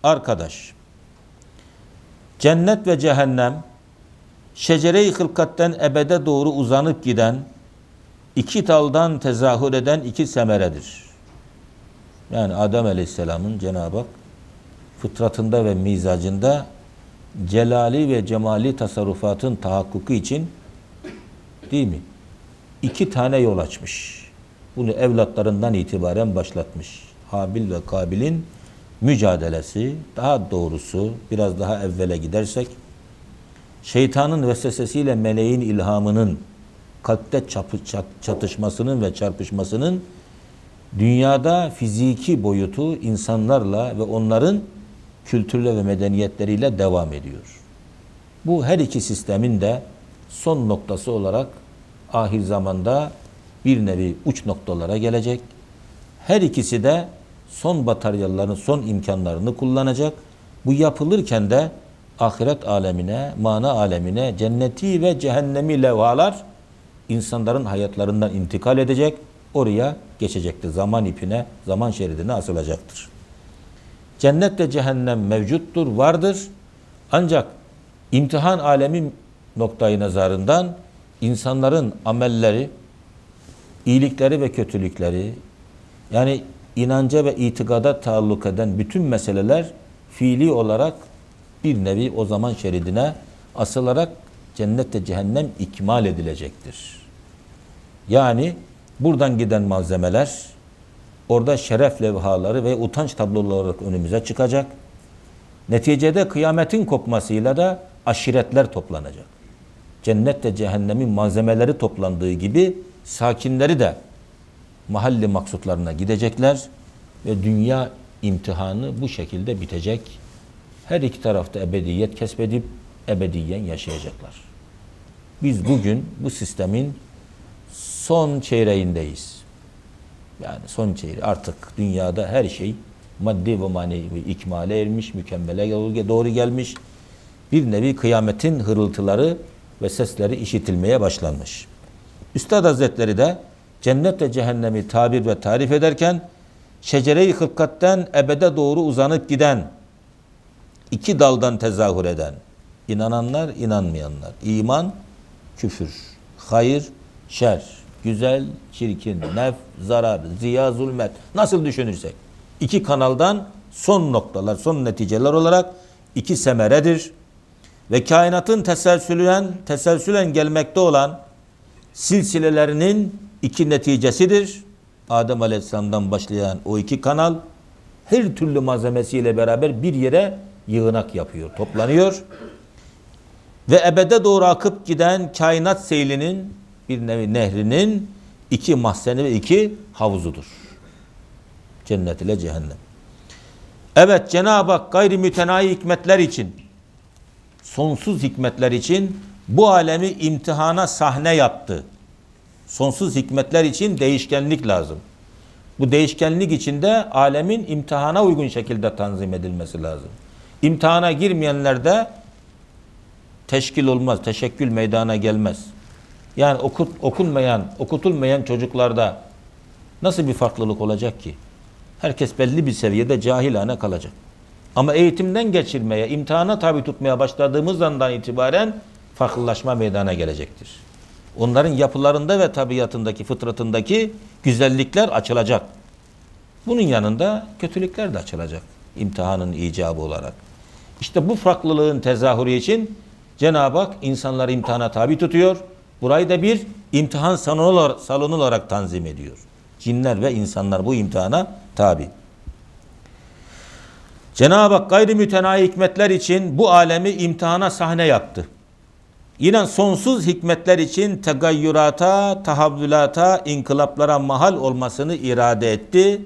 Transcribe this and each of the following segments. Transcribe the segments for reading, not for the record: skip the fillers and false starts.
arkadaş, cennet ve cehennem şecere-i hılkatten ebede doğru uzanıp giden, iki daldan tezahür eden iki semeredir. Yani Adem Aleyhisselam'ın Cenab-ı Hak fıtratında ve mizacında celali ve cemali tasarrufatın tahakkuku için, değil mi, iki tane yol açmış. Bunu evlatlarından itibaren başlatmış. Habil ve Kabil'in mücadelesi, daha doğrusu biraz daha evvele gidersek, şeytanın vesvesesiyle meleğin ilhamının kalpte çatışmasının ve çarpışmasının dünyada fiziki boyutu insanlarla ve onların kültürle ve medeniyetleriyle devam ediyor. Bu her iki sistemin de son noktası olarak ahir zamanda bir nevi uç noktalara gelecek. Her ikisi de son bataryaların son imkanlarını kullanacak. Bu yapılırken de ahiret alemine, mana alemine, cenneti ve cehennemi levhalar insanların hayatlarından intikal edecek. Oraya geçecektir. Zaman ipine, zaman şeridine asılacaktır. Cennet ve cehennem mevcuttur, vardır. Ancak imtihan alemi noktayı nazarından insanların amelleri, iyilikleri ve kötülükleri, yani inanca ve itikada taalluk eden bütün meseleler fiili olarak bir nevi o zaman şeridine asılarak cennet ve cehennem ikmal edilecektir. Yani buradan giden malzemeler orada şeref levhaları ve utanç tabloları olarak önümüze çıkacak. Neticede kıyametin kopmasıyla da aşiretler toplanacak. Cennet ve cehennemin malzemeleri toplandığı gibi sakinleri de mahalli maksutlarına gidecekler ve dünya imtihanı bu şekilde bitecek. Her iki tarafta ebediyet kesbedip ebediyen yaşayacaklar. Biz bugün bu sistemin son çeyreğindeyiz. Yani son çeyreği, artık dünyada her şey maddi ve manevi ikmale ermiş, mükemmele doğru gelmiş. Bir nevi kıyametin hırıltıları ve sesleri işitilmeye başlanmış. Üstad Hazretleri de cennet ve cehennemi tabir ve tarif ederken şecere-i hılkatten ebede doğru uzanıp giden, iki daldan tezahür eden, inananlar, inanmayanlar, iman, küfür, hayır, şer, güzel, çirkin, nef, zarar, ziya, zulmet, nasıl düşünürsek, iki kanaldan son noktalar, son neticeler olarak iki semeredir. Ve kainatın teselsülen gelmekte olan silsilelerinin iki neticesidir. Adem Aleyhisselam'dan başlayan o iki kanal her türlü malzemesiyle beraber bir yere yığınak yapıyor, toplanıyor. Ve ebede doğru akıp giden kainat seylinin bir nevi nehrinin iki mahzeni ve iki havuzudur. Cennet ile cehennem. Evet, Cenab-ı Hak gayrimütenayi hikmetler için, sonsuz hikmetler için bu alemi imtihana sahne yaptı. Sonsuz hikmetler için değişkenlik lazım. Bu değişkenlik içinde alemin imtihana uygun şekilde tanzim edilmesi lazım. İmtihana girmeyenler de teşkil olmaz, teşekkül meydana gelmez. Yani okutulmayan çocuklarda nasıl bir farklılık olacak ki? Herkes belli bir seviyede cahilane kalacak. Ama eğitimden geçirmeye, imtihana tabi tutmaya başladığımız andan itibaren farklılaşma meydana gelecektir. Onların yapılarında ve tabiatındaki, fıtratındaki güzellikler açılacak. Bunun yanında kötülükler de açılacak imtihanın icabı olarak. İşte bu farklılığın tezahürü için Cenab-ı Hak insanları imtihana tabi tutuyor. Burayı da bir imtihan salonu olarak tanzim ediyor. Cinler ve insanlar bu imtihana tabi. Cenab-ı Hak gayrimütenayi hikmetler için bu alemi imtihana sahne yaptı. Yine sonsuz hikmetler için tegayyürata, tahavvülata, inkılaplara mahal olmasını irade etti.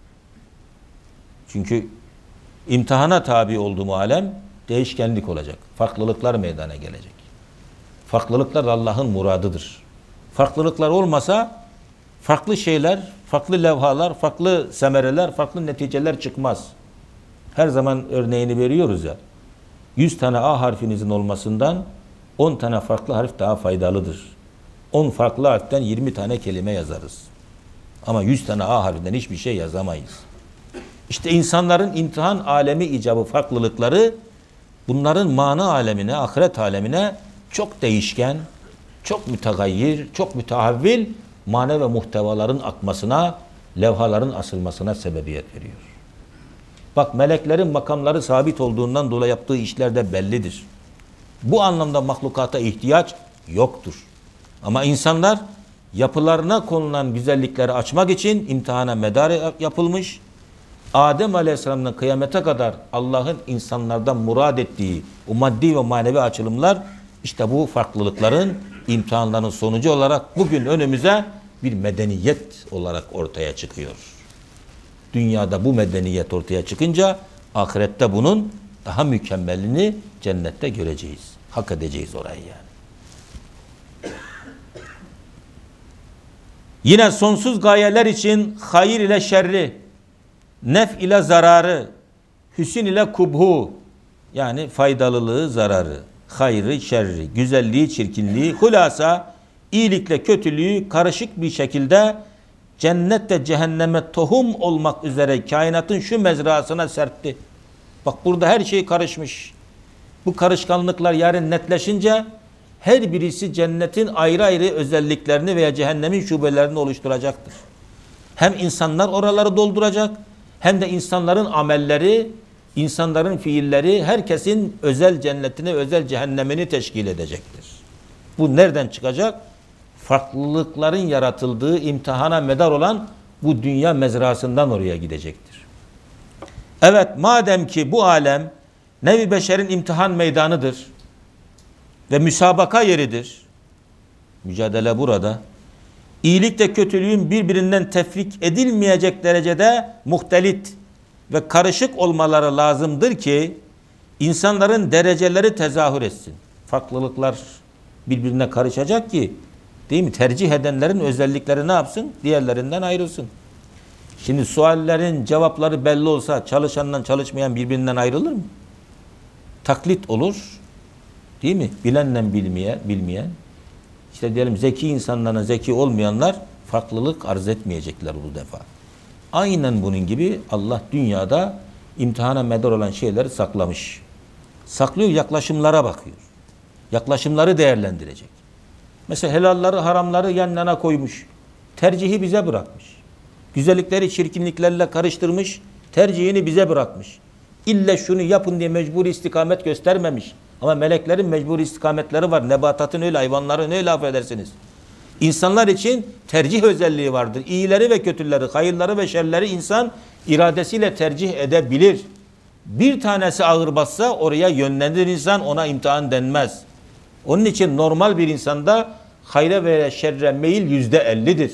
Çünkü imtihana tabi olduğu alem değişkenlik olacak. Farklılıklar meydana gelecek. Farklılıklar Allah'ın muradıdır. Farklılıklar olmasa farklı şeyler, farklı levhalar, farklı semereler, farklı neticeler çıkmaz. Her zaman örneğini veriyoruz ya. 100 tane A harfinizin olmasından 10 tane farklı harf daha faydalıdır. 10 farklı harften 20 tane kelime yazarız. Ama 100 tane A harfinden hiçbir şey yazamayız. İşte insanların imtihan alemi icabı farklılıkları bunların mana alemine, ahiret alemine çok değişken, çok mütegayyir, çok mütehavvil mana ve muhtevaların akmasına, levhaların asılmasına sebebiyet veriyor. Bak meleklerin makamları sabit olduğundan dolayı yaptığı işler de bellidir. Bu anlamda mahlukata ihtiyaç yoktur. Ama insanlar yapılarına konulan güzellikleri açmak için imtihana medar yapılmış. Adem Aleyhisselam'dan kıyamete kadar Allah'ın insanlardan murad ettiği o maddi ve manevi açılımlar işte bu farklılıkların imtihanların sonucu olarak bugün önümüze bir medeniyet olarak ortaya çıkıyor. Dünyada bu medeniyet ortaya çıkınca ahirette bunun daha mükemmelini cennette göreceğiz. Hak edeceğiz orayı yani. Yine sonsuz gayeler için hayır ile şerri, nef ile zararı, hüsn ile kubhu yani faydalılığı, zararı, hayrı, şerri, güzelliği, çirkinliği, hulasa, iyilikle kötülüğü karışık bir şekilde cennette cehenneme tohum olmak üzere kainatın şu mezrasına serpti. Bak burada her şey karışmış. Bu karışkanlıklar yarın netleşince her birisi cennetin ayrı ayrı özelliklerini veya cehennemin şubelerini oluşturacaktır. Hem insanlar oraları dolduracak hem de insanların amelleri, insanların fiilleri herkesin özel cennetini, özel cehennemini teşkil edecektir. Bu nereden çıkacak? Farklılıkların yaratıldığı imtihana medar olan bu dünya mezrasından oraya gidecektir. Evet, madem ki bu alem nevi beşerin imtihan meydanıdır ve müsabaka yeridir. Mücadele burada. İyilikle kötülüğün birbirinden tefrik edilmeyecek derecede muhtelit ve karışık olmaları lazımdır ki insanların dereceleri tezahür etsin. Farklılıklar birbirine karışacak ki değil mi? Tercih edenlerin özellikleri ne yapsın? Diğerlerinden ayrılsın. Şimdi suallerin cevapları belli olsa çalışandan çalışmayan birbirinden ayrılır mı? Taklit olur. Değil mi? Bilenle bilmeyen. İşte diyelim zeki insanlarla zeki olmayanlar farklılık arz etmeyecekler bu defa. Aynen bunun gibi Allah dünyada imtihana medar olan şeyleri saklamış. Saklıyor, yaklaşımlara bakıyor. Yaklaşımları değerlendirecek. Mesela helalları, haramları yan yana koymuş. Tercihi bize bırakmış. Güzellikleri çirkinliklerle karıştırmış. Tercihini bize bırakmış. İlle şunu yapın diye mecburi istikamet göstermemiş. Ama meleklerin mecburi istikametleri var. Nebatatın öyle, hayvanların öyle, affedersiniz. İnsanlar için tercih özelliği vardır. İyileri ve kötüleri, hayırları ve şerleri insan iradesiyle tercih edebilir. Bir tanesi ağır bassa oraya yönlendirir insan, ona imtihan denmez. Onun için normal bir insanda hayra ve şerre meyil %50'dir.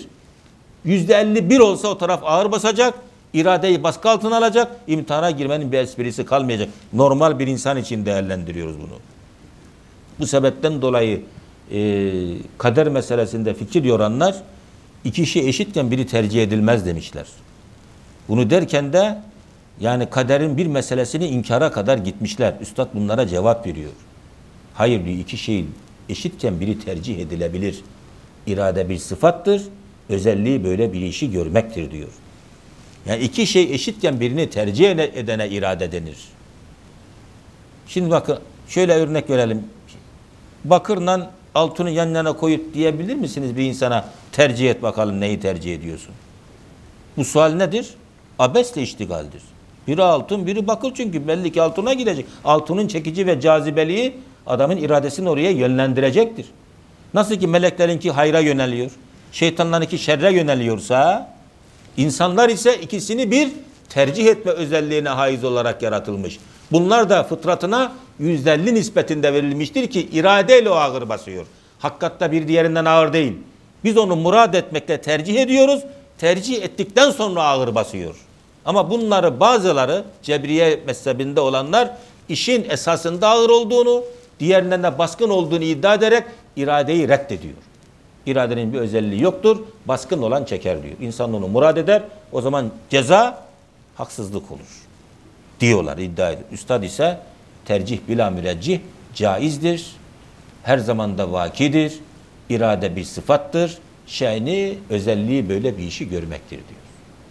%51 olsa o taraf ağır basacak, iradeyi baskı altına alacak, imtihana girmenin bir esprisi kalmayacak. Normal bir insan için değerlendiriyoruz bunu. Bu sebepten dolayı kader meselesinde fikir yoranlar iki kişi eşitken biri tercih edilmez demişler. Bunu derken de yani kaderin bir meselesini inkara kadar gitmişler. Üstad bunlara cevap veriyor. Hayır diyor, iki şey eşitken biri tercih edilebilir. İrade bir sıfattır. Özelliği böyle bir işi görmektir diyor. Yani iki şey eşitken birini tercih edene irade denir. Şimdi bakın şöyle örnek verelim. Bakırla altını yan yana koyup diyebilir misiniz bir insana tercih et bakalım neyi tercih ediyorsun? Bu sual nedir? Abesle iştigaldir. Biri altın, biri bakır çünkü belli ki altına gidecek. Altının çekici ve cazibeliği adamın iradesini oraya yönlendirecektir. Nasıl ki meleklerinki hayra yöneliyor, şeytanlarınki şerre yöneliyorsa, insanlar ise ikisini bir tercih etme özelliğine haiz olarak yaratılmış. Bunlar da fıtratına %50 nispetinde verilmiştir ki iradeyle o ağır basıyor. Hakikatte bir diğerinden ağır değil. Biz onu murad etmekle tercih ediyoruz. Tercih ettikten sonra ağır basıyor. Ama bunları bazıları Cebriye mezhebinde olanlar işin esasında ağır olduğunu, diğerinden de baskın olduğunu iddia ederek iradeyi reddediyor. İradenin bir özelliği yoktur. Baskın olan çeker diyor. İnsan onu murad eder. O zaman ceza haksızlık olur diyorlar, iddia ediyor. Üstad ise tercih bila müreccih caizdir. Her zaman da vakidir. İrade bir sıfattır. Şe'ni, özelliği böyle bir işi görmektir diyor.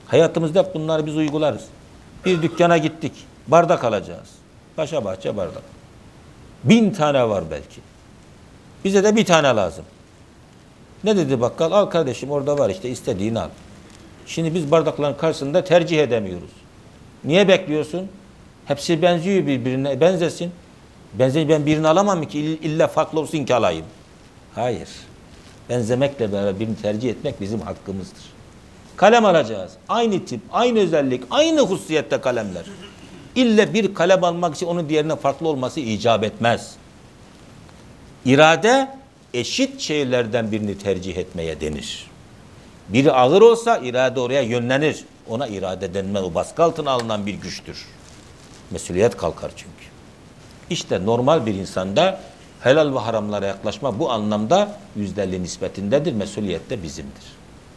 Hayatımızda hep bunları biz uygularız. Bir dükkana gittik. Bardak alacağız. Paşa bahçe bardak. 1000 tane var belki. Bize de bir tane lazım. Ne dedi bakkal? Al kardeşim, orada var işte, istediğini al. Şimdi biz bardakların karşısında tercih edemiyoruz. Niye bekliyorsun? Hepsi benziyor birbirine. Benzesin. Ben birini alamam ki, illa farklı olsun ki alayım. Hayır. Benzemekle beraber birini tercih etmek bizim hakkımızdır. Kalem alacağız. Aynı tip, aynı özellik, aynı hususiyette kalemler. İlle bir kalem almak için onun diğerine farklı olması icap etmez. İrade, eşit şeylerden birini tercih etmeye denir. Biri ağır olsa irade oraya yönlenir. Ona irade denmez. O baskı altına alınan bir güçtür. Mesuliyet kalkar çünkü. İşte normal bir insanda helal ve haramlara yaklaşma bu anlamda %50 nispetindedir. Mesuliyet de bizimdir.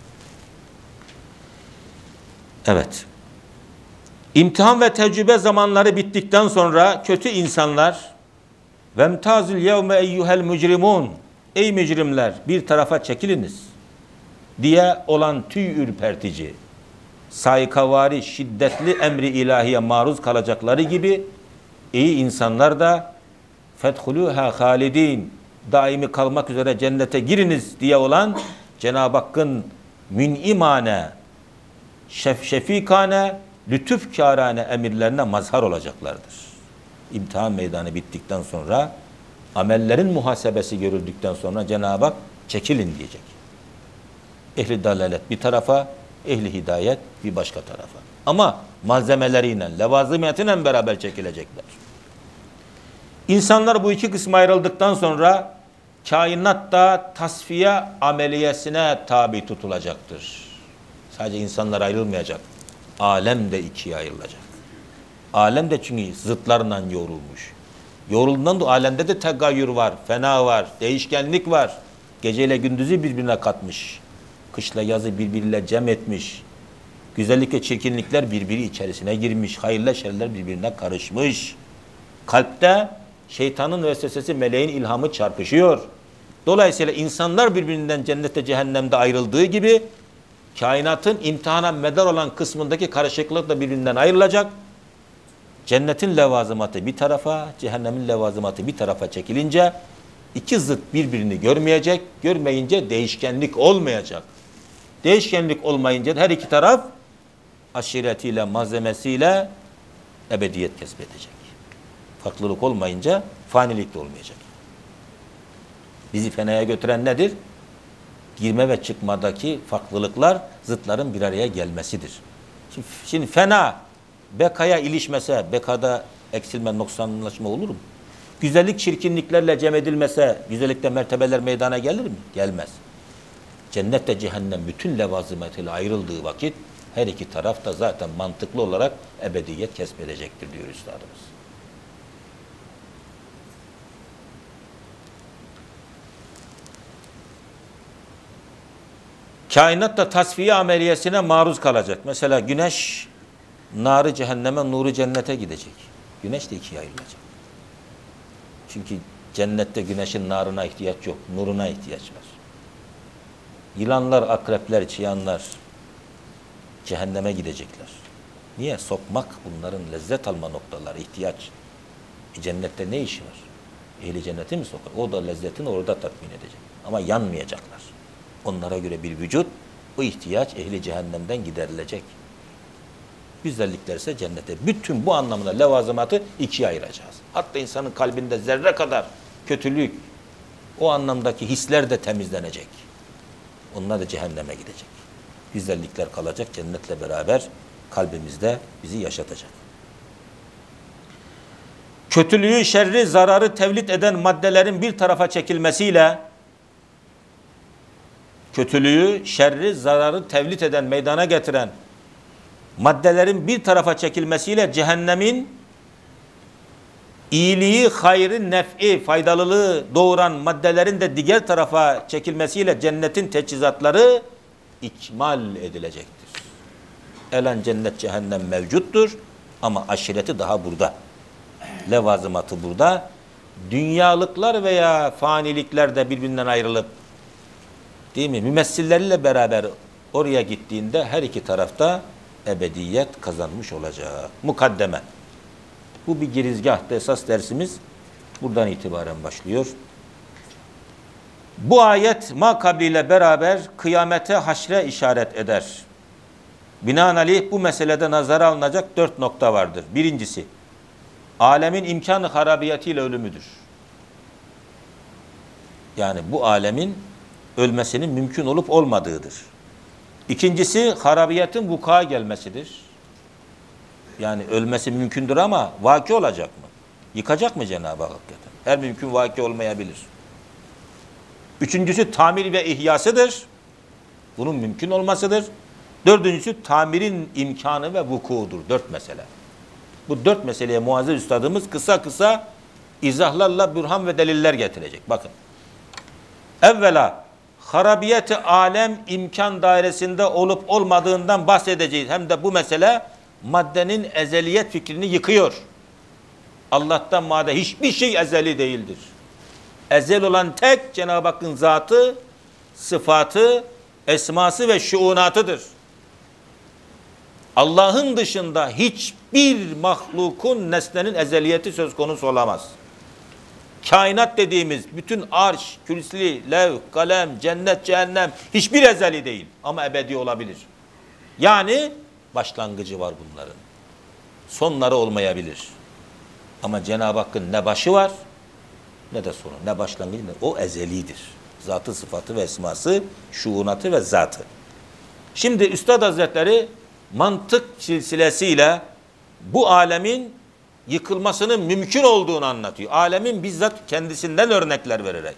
Evet. İmtihan ve tecrübe zamanları bittikten sonra kötü insanlar vemtazil yevme eyyuhel mücrimun, ey mücrimler bir tarafa çekiliniz diye olan tüy ürpertici, saykavari, şiddetli emri ilahiye maruz kalacakları gibi iyi insanlar da fethuluha halidin, daimi kalmak üzere cennete giriniz diye olan Cenab-ı Hakk'ın mün'imane, şefikane, lütufkârane emirlerine mazhar olacaklardır. İmtihan meydanı bittikten sonra, amellerin muhasebesi görüldükten sonra Cenab-ı Hak çekilin diyecek. Ehli dalalet bir tarafa, ehli hidayet bir başka tarafa. Ama malzemeleriyle, levazimiyetiyle beraber çekilecekler. İnsanlar bu iki kısma ayrıldıktan sonra kainat da tasfiye ameliyesine tabi tutulacaktır. Sadece insanlar ayrılmayacak. Alem de ikiye ayrılacak. Alem de çünkü zıtlarla yoğrulmuş. Yoğrulduğundan da alemde de tegayyür var, fena var, değişkenlik var. Geceyle gündüzü birbirine katmış. Kışla yazı birbiriyle cem etmiş. Güzellik ve çirkinlikler birbiri içerisine girmiş. Hayırla şerler birbirine karışmış. Kalpte şeytanın vesvesesi, meleğin ilhamı çarpışıyor. Dolayısıyla insanlar birbirinden cennette cehennemde ayrıldığı gibi kainatın imtihana medar olan kısmındaki karışıklık da birbirinden ayrılacak. Cennetin levazımatı bir tarafa, cehennemin levazımatı bir tarafa çekilince iki zıt birbirini görmeyecek. Görmeyince değişkenlik olmayacak. Değişkenlik olmayınca her iki taraf aşiretiyle, malzemesiyle ebediyet kesbedecek. Farklılık olmayınca fanilik de olmayacak. Bizi fenaya götüren nedir? Girme ve çıkmadaki farklılıklar, zıtların bir araya gelmesidir. Şimdi fena bekaya ilişmese, bekada eksilme, noksanlaşma olur mu? Güzellik çirkinliklerle cem edilmese, güzellikte mertebeler meydana gelir mi? Gelmez. Cennette cehennem bütün levazimetiyle ayrıldığı vakit her iki taraf da zaten mantıklı olarak ebediyet kesbedecektir diyor üstadımız. Kainat da tasfiye ameliyesine maruz kalacak. Mesela güneş narı cehenneme, nuru cennete gidecek. Güneş de ikiye ayrılacak. Çünkü cennette güneşin narına ihtiyaç yok, nuruna ihtiyaç var. Yılanlar, akrepler, çıyanlar cehenneme gidecekler. Niye? Sokmak bunların lezzet alma noktaları, ihtiyaç. Cennette ne işi var? Ehli cenneti mi sokar? O da lezzetini orada tatmin edecek. Ama yanmayacaklar. Onlara göre bir vücut, o ihtiyaç ehli cehennemden giderilecek. Güzellikler ise cennete. Bütün bu anlamda levazımatı ikiye ayıracağız. Hatta insanın kalbinde zerre kadar kötülük, o anlamdaki hisler de temizlenecek. Onlar da cehenneme gidecek. Güzellikler kalacak, cennetle beraber kalbimizde bizi yaşatacak. Kötülüğü, şerri, zararı tevlit eden maddelerin bir tarafa çekilmesiyle, kötülüğü, şerri, zararı tevlit eden, meydana getiren maddelerin bir tarafa çekilmesiyle cehennemin iyiliği, hayrı, nef'i, faydalılığı doğuran maddelerin de diğer tarafa çekilmesiyle cennetin teçhizatları ikmal edilecektir. Elen cennet cehennem mevcuttur ama aşireti daha burada. Levazımatı burada. Dünyalıklar veya fanilikler de birbirinden ayrılıp, değil mi? Mümessilleriyle beraber oraya gittiğinde her iki tarafta ebediyet kazanmış olacak. Mukaddeme. Bu bir girizgahta, esas dersimiz buradan itibaren başlıyor. Bu ayet ma kabliyle beraber kıyamete, haşre işaret eder. Binaenaleyh bu meselede nazara alınacak 4 nokta vardır. Birincisi, alemin imkan-ı harabiyetiyle ölümüdür. Yani bu alemin ölmesinin mümkün olup olmadığıdır. İkincisi, harabiyetin vuku'a gelmesidir. Yani ölmesi mümkündür ama vaki olacak mı? Yıkacak mı Cenab-ı Hak hakikaten? Her mümkün vaki olmayabilir. Üçüncüsü, tamir ve ihyasıdır. Bunun mümkün olmasıdır. Dördüncüsü, tamirin imkanı ve vukuudur. 4 mesele. Bu 4 meseleye Muazzez Üstadımız kısa kısa izahlarla bürhan ve deliller getirecek. Bakın. Evvela, harabiyeti alem imkan dairesinde olup olmadığından bahsedeceğiz. Hem de bu mesele maddenin ezeliyet fikrini yıkıyor. Allah'tan madde hiçbir şey ezeli değildir. Ezel olan tek Cenab-ı Hakk'ın zatı, sıfatı, esması ve şuunatıdır. Allah'ın dışında hiçbir mahlukun, nesnenin ezeliyeti söz konusu olamaz. Kainat dediğimiz bütün arş, kürsü, levh, kalem, cennet, cehennem hiçbir ezeli değil ama ebedi olabilir. Yani başlangıcı var bunların. Sonları olmayabilir. Ama Cenab-ı Hakk'ın ne başı var ne de sonu, ne başlangıcı ne. O ezelidir. Zatı, sıfatı ve esması, şuunatı ve zatı. Şimdi Üstad Hazretleri mantık silsilesiyle bu alemin yıkılmasının mümkün olduğunu anlatıyor. Alemin bizzat kendisinden örnekler vererek.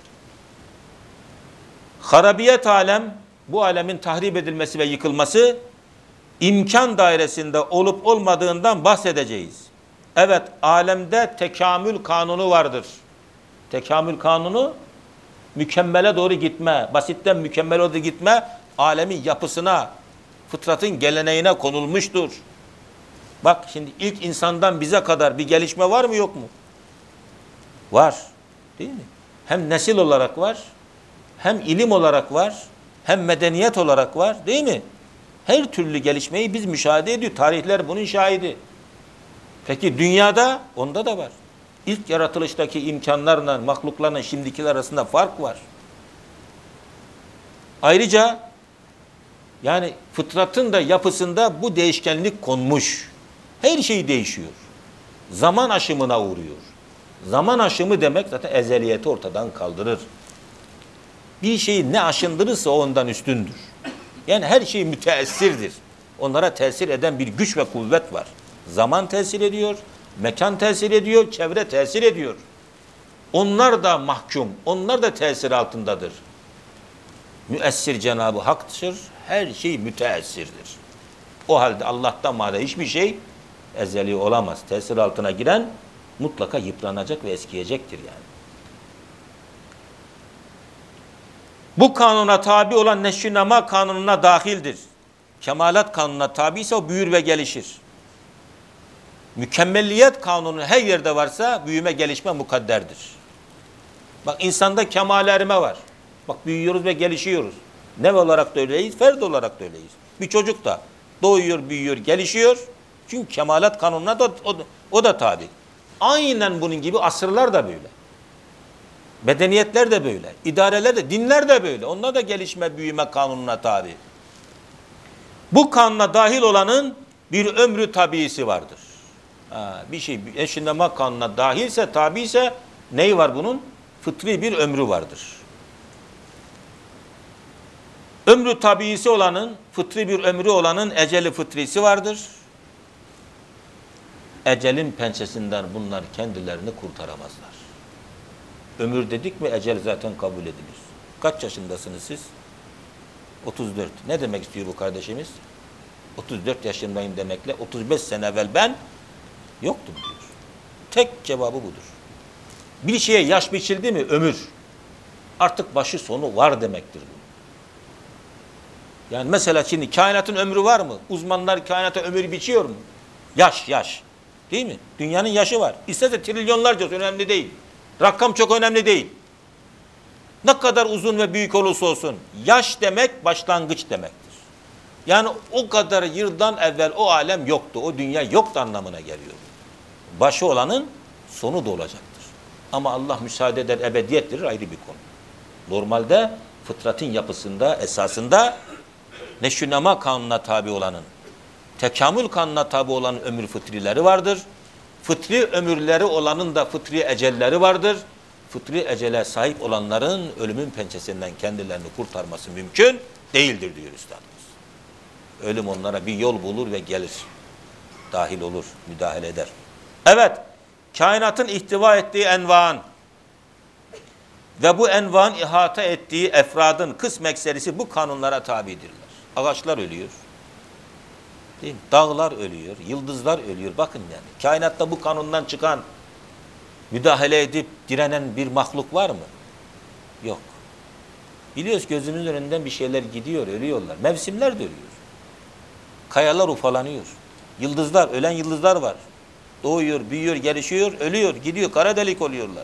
Harabiyet alem, bu alemin tahrip edilmesi ve yıkılması imkan dairesinde olup olmadığından bahsedeceğiz. Evet, alemde tekamül kanunu vardır. Tekamül kanunu, mükemmele doğru gitme, basitten mükemmele doğru gitme, alemin yapısına, fıtratın geleneğine konulmuştur. Bak şimdi ilk insandan bize kadar bir gelişme var mı yok mu? Var. Değil mi? Hem nesil olarak var, hem ilim olarak var, hem medeniyet olarak var. Değil mi? Her türlü gelişmeyi biz müşahede ediyoruz. Tarihler bunun şahidi. Peki dünyada? Onda da var. İlk yaratılıştaki imkanlarla mahluklarla şimdikiler arasında fark var. Ayrıca yani fıtratın da yapısında bu değişkenlik konmuş. Her şey değişiyor. Zaman aşımına uğruyor. Zaman aşımı demek zaten ezeliyeti ortadan kaldırır. Bir şeyi ne aşındırırsa o ondan üstündür. Yani her şey müteessirdir. Onlara tesir eden bir güç ve kuvvet var. Zaman tesir ediyor, mekan tesir ediyor, çevre tesir ediyor. Onlar da mahkum, onlar da tesir altındadır. Müessir Cenab-ı Hak'tır, her şey müteessirdir. O halde Allah'tan madde hiçbir şey ezeli olamaz. Tesir altına giren mutlaka yıpranacak ve eskiyecektir yani. Bu kanuna tabi olan neşvinama kanununa dahildir. Kemalat kanununa tabi ise o büyür ve gelişir. Mükemmelliyet kanunu her yerde varsa büyüme gelişme mukadderdir. Bak insanda kemal erme var. Bak büyüyoruz ve gelişiyoruz. Ne olarak da öyleyiz, ferd olarak da öyleyiz. Bir çocuk da doğuyor, büyüyor, gelişiyor. Çünkü kemalat kanununa da o da tabi. Aynen bunun gibi asırlar da böyle. Medeniyetler de böyle. İdareler de, dinler de böyle. Onlar da gelişme, büyüme kanununa tabi. Bu kanuna dahil olanın bir ömrü tabiisi vardır. Bir şey eşinlema kanununa dahilse, tabi ise neyi var bunun? Fıtri bir ömrü vardır. Ömrü tabiisi olanın, fıtri bir ömrü olanın eceli fıtrisi vardır. Ecelin pençesinden bunlar kendilerini kurtaramazlar. Ömür dedik mi ecel zaten kabul edilir. Kaç yaşındasınız siz? 34. Ne demek istiyor bu kardeşimiz? 34 yaşındayım demekle 35 sene evvel ben yoktum diyor. Tek cevabı budur. Bir şeye yaş biçildi mi ömür. Artık başı sonu var demektir bu. Yani mesela şimdi kainatın ömrü var mı? Uzmanlar kainata ömür biçiyor mu? Yaş. Değil mi? Dünyanın yaşı var. İsterse trilyonlarca önemli değil. Rakam çok önemli değil. Ne kadar uzun ve büyük olursa olsun yaş demek başlangıç demektir. Yani o kadar yıldan evvel o alem yoktu, o dünya yoktu anlamına geliyor. Başı olanın sonu da olacaktır. Ama Allah müsaade eder, ebediyettir ayrı bir konu. Normalde fıtratın yapısında, esasında neşünema kanununa tabi olanın, tekamül kanununa tabi olan ömür fıtrileri vardır. Fıtri ömürleri olanın da fıtri ecelleri vardır. Fıtri ecele sahip olanların ölümün pençesinden kendilerini kurtarması mümkün değildir diyor üstadımız. Ölüm onlara bir yol bulur ve gelir. Dahil olur, müdahale eder. Evet, kainatın ihtiva ettiği envaın ve bu envaın ihata ettiği efradın kısm ekserisi bu kanunlara tabidirler. Ağaçlar ölüyor. Değil mi? Dağlar ölüyor, yıldızlar ölüyor. Bakın yani kainatta bu kanundan çıkan, müdahale edip direnen bir mahluk var mı? Yok. Biliyoruz gözümüzün önünden bir şeyler gidiyor, ölüyorlar. Mevsimler de ölüyor. Kayalar ufalanıyor. Yıldızlar, ölen yıldızlar var. Doğuyor, büyüyor, gelişiyor, ölüyor, gidiyor, kara delik oluyorlar.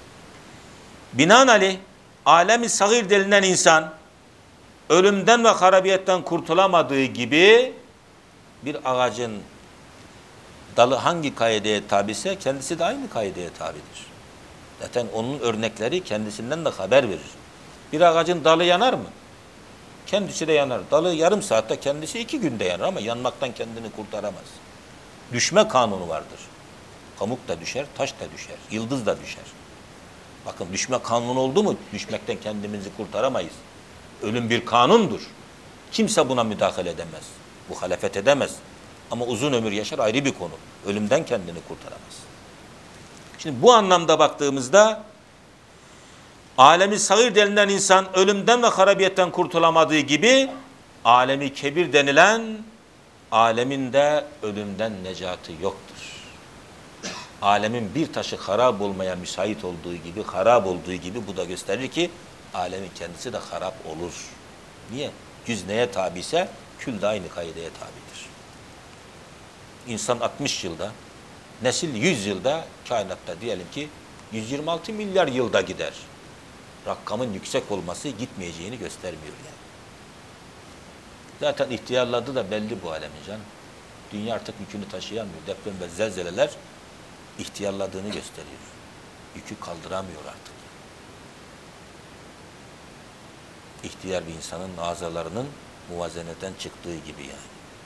Binaenaleyh alem-i sagir denilen insan ölümden ve harabiyetten kurtulamadığı gibi bir ağacın dalı hangi kaideye tabise kendisi de aynı kaideye tabidir. Zaten onun örnekleri kendisinden de haber verir. Bir ağacın dalı yanar mı? Kendisi de yanar. Dalı yarım saatte, kendisi 2 günde yanar ama yanmaktan kendini kurtaramaz. Düşme kanunu vardır. Pamuk da düşer, taş da düşer, yıldız da düşer. Bakın düşme kanunu oldu mu düşmekten kendimizi kurtaramayız. Ölüm bir kanundur. Kimse buna müdahale edemez. Muhalefet edemez. Ama uzun ömür yaşar ayrı bir konu. Ölümden kendini kurtaramaz. Şimdi bu anlamda baktığımızda alemi sagir denilen insan ölümden ve harabiyetten kurtulamadığı gibi alemi kebir denilen alemin de ölümden necatı yoktur. Alemin bir taşı harap olmaya müsait olduğu gibi, harap olduğu gibi bu da gösterir ki alemin kendisi de harap olur. Niye? Cüz neye tabiyse kül de aynı kaideye tabidir. İnsan 60 yılda, nesil 100 yılda, kainatta diyelim ki 126 milyar yılda gider. Rakamın yüksek olması gitmeyeceğini göstermiyor yani. Zaten ihtiyarladı da belli bu alemin canım. Dünya artık yükünü taşıyamıyor. Deprem ve zelzeleler ihtiyarladığını gösteriyor. Yükü kaldıramıyor artık. İhtiyar bir insanın azalarının muvazenetten çıktığı gibi yani.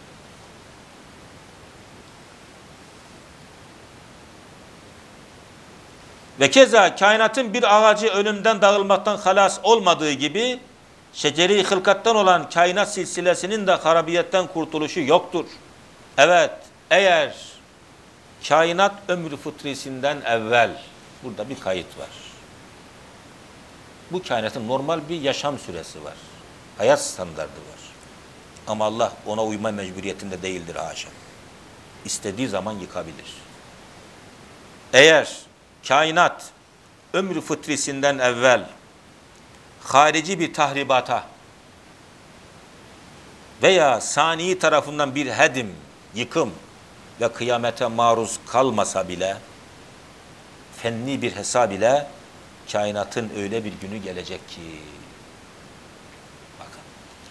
Ve keza kainatın bir ağacı ölümden dağılmaktan halas olmadığı gibi şeceri hılkattan olan kainat silsilesinin de harabiyetten kurtuluşu yoktur. Evet, eğer kainat ömrü fıtrisinden evvel, burada bir kayıt var. Bu kainatın normal bir yaşam süresi var. Hayat standardı var. Ama Allah ona uyma mecburiyetinde değildir haşa. İstediği zaman yıkabilir. Eğer kainat ömrü fıtrisinden evvel harici bir tahribata veya sani tarafından bir hedim, yıkım ve kıyamete maruz kalmasa bile fenni bir hesab ile kainatın öyle bir günü gelecek ki bakın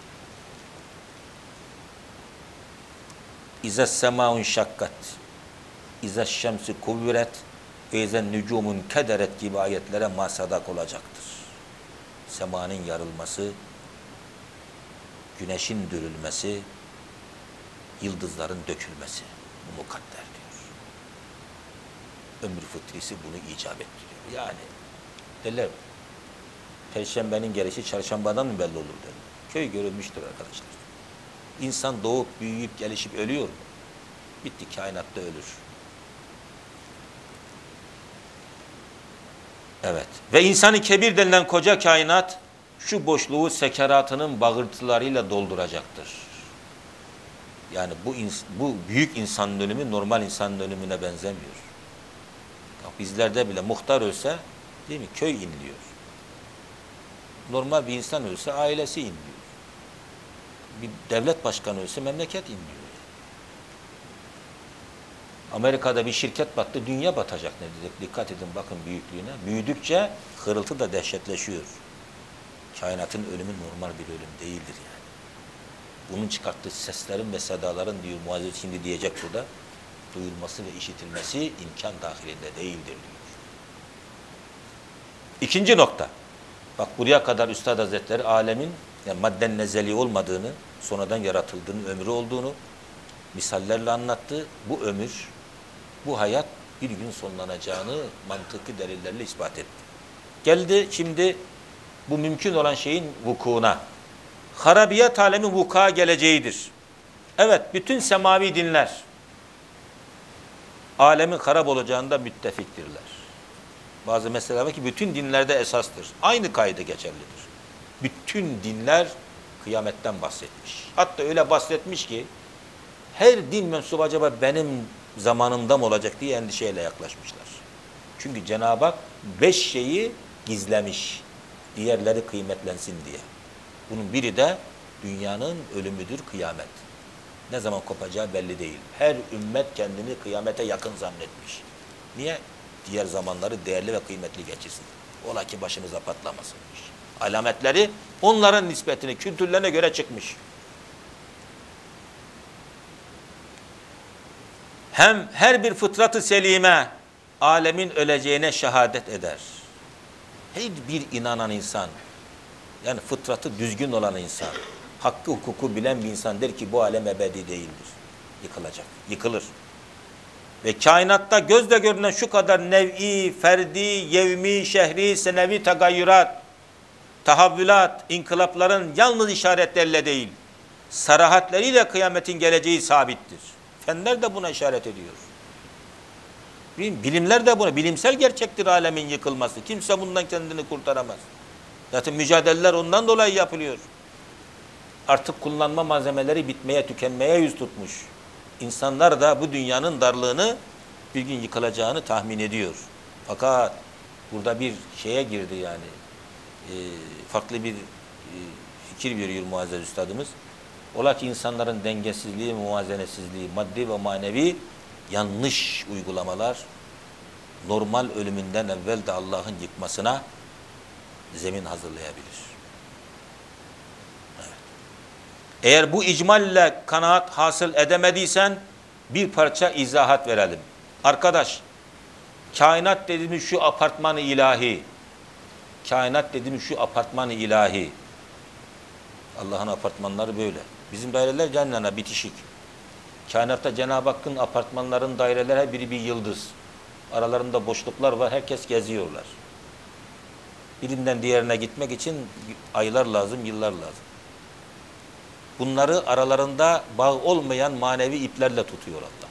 İzes semaun şakkat İzes şemsi kuvvet ve izen nücumun kederet gibi ayetlere masadak olacaktır. Semanın yarılması, güneşin dürülmesi, yıldızların dökülmesi bu mukadder diyor. Ömür fıtrisi bunu icap ettiriyor. Yani derler, Perşembenin gelişi çarşambadan mı belli olur derler. Köy görülmüştür arkadaşlar. İnsan doğup, büyüyüp, gelişip ölüyor mu? Bitti, kainatta ölür. Evet. Ve insanı kebir denilen koca kainat şu boşluğu sekeratının bağırtılarıyla dolduracaktır. Yani bu büyük insanın ölümü normal insanın ölümüne benzemiyor. Bizlerde bile muhtar ölse, değil mi? Köy inliyor. Normal bir insan ölse ailesi inliyor. Bir devlet başkanı ölse memleket inliyor. Amerika'da bir şirket battı, dünya batacak ne dedik? Dikkat edin bakın büyüklüğüne. Büyüdükçe hırıltı da dehşetleşiyor. Kainatın ölümü normal bir ölüm değildir yani. bunun çıkarttığı seslerin ve sedaların diyor Muazzez şimdi diyecek burada, duyulması ve işitilmesi imkan dahilinde değildir diyor. İkinci nokta. Bak buraya kadar Üstad Hazretleri alemin yani madden nezeli olmadığını, sonradan yaratıldığını, ömrü olduğunu misallerle anlattı. Bu ömür, bu hayat bir gün sonlanacağını mantıklı delillerle ispat etti. Geldi şimdi bu mümkün olan şeyin vukuuna. Harabiyet alemin vuku'a geleceğidir. Evet, bütün semavi dinler alemin harap olacağında müttefiktirler. Bazı meseleler var ki bütün dinlerde esastır. Aynı kaydı geçerlidir. Bütün dinler kıyametten bahsetmiş. Hatta öyle bahsetmiş ki her din mensubu acaba benim zamanımda mı olacak diye endişeyle yaklaşmışlar. Çünkü Cenab-ı Hak 5 şeyi gizlemiş. Diğerleri kıymetlensin diye. Bunun biri de dünyanın ölümüdür, kıyamet. Ne zaman kopacağı belli değil. Her ümmet kendini kıyamete yakın zannetmiş. Niye? Diğer zamanları değerli ve kıymetli geçirsin. Ola ki başımıza patlamasınmış. Alametleri onların nispetini, kültürlerine göre çıkmış. Hem her bir fıtratı selime alemin öleceğine şehadet eder. Her bir inanan insan, yani fıtratı düzgün olan insan, hakkı hukuku bilen bir insan der ki bu alem ebedi değildir. Yıkılacak, yıkılır. Ve kainatta gözle görünen şu kadar nev'i, ferdi, yevmi, şehri, senevi tagayyürat, tahavvülat, inkılapların yalnız işaretlerle değil, sarahatleriyle kıyametin geleceği sabittir. Fenler de buna işaret ediyor. Bilimler de buna, bilimsel gerçektir alemin yıkılması. Kimse bundan kendini kurtaramaz. Zaten mücadeleler ondan dolayı yapılıyor. Artık kullanma malzemeleri bitmeye, tükenmeye yüz tutmuş. İnsanlar da bu dünyanın darlığını bir gün yıkılacağını tahmin ediyor. Fakat burada bir şeye girdi yani. Farklı bir fikir veriyor Muazzez Üstadımız. Ola ki insanların dengesizliği, muvazenesizliği, maddi ve manevi yanlış uygulamalar normal ölümünden evvel de Allah'ın yıkmasına zemin hazırlayabilir. Evet. Eğer bu icmalle kanaat hasıl edemediysen bir parça izahat verelim. Arkadaş, kainat dediğimiz şu apartman-ı ilahi, kainat dediğimiz şu apartman-ı ilahi, Allah'ın apartmanları böyle. Bizim daireler yan yana, bitişik. Kainatta Cenab-ı Hakk'ın apartmanların, daireler her biri bir yıldız. Aralarında boşluklar var, herkes geziyorlar. Birinden diğerine gitmek için aylar lazım, yıllar lazım. Bunları aralarında bağ olmayan manevi iplerle tutuyor Allah.